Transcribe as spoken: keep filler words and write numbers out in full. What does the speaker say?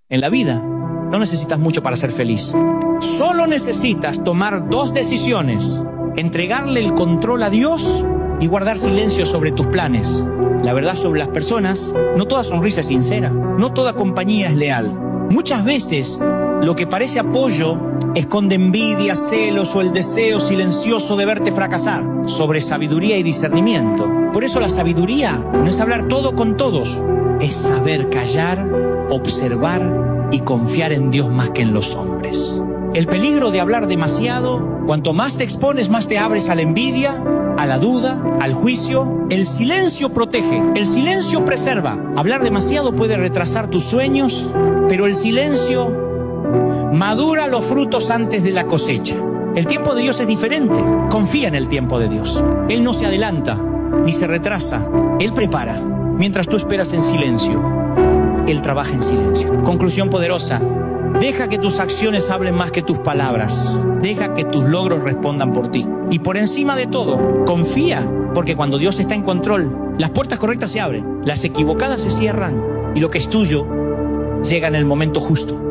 En la vida no necesitas mucho para ser feliz. Solo necesitas tomar dos decisiones: entregarle el control a Dios y guardar silencio sobre tus planes. La verdad sobre las personas, no toda sonrisa es sincera, no toda compañía es leal. Muchas veces lo que parece apoyo esconde envidia, celos o el deseo silencioso de verte fracasar. Sobre sabiduría y discernimiento. Por eso la sabiduría no es hablar todo con todos, es saber callar, observar y confiar en Dios más que en los hombres. El peligro de hablar demasiado: cuanto más te expones, más te abres a la envidia, a la duda, al juicio. El silencio protege, el silencio preserva. Hablar demasiado puede retrasar tus sueños, pero el silencio madura los frutos antes de la cosecha. El tiempo de Dios es diferente. Confía en el tiempo de Dios. Él no se adelanta ni se retrasa. Él prepara. Mientras tú esperas en silencio, Él trabaja en silencio. Conclusión poderosa: deja que tus acciones hablen más que tus palabras. Deja que tus logros respondan por ti. Y por encima de todo, confía, porque cuando Dios está en control, las puertas correctas se abren, las equivocadas se cierran y lo que es tuyo llega en el momento justo.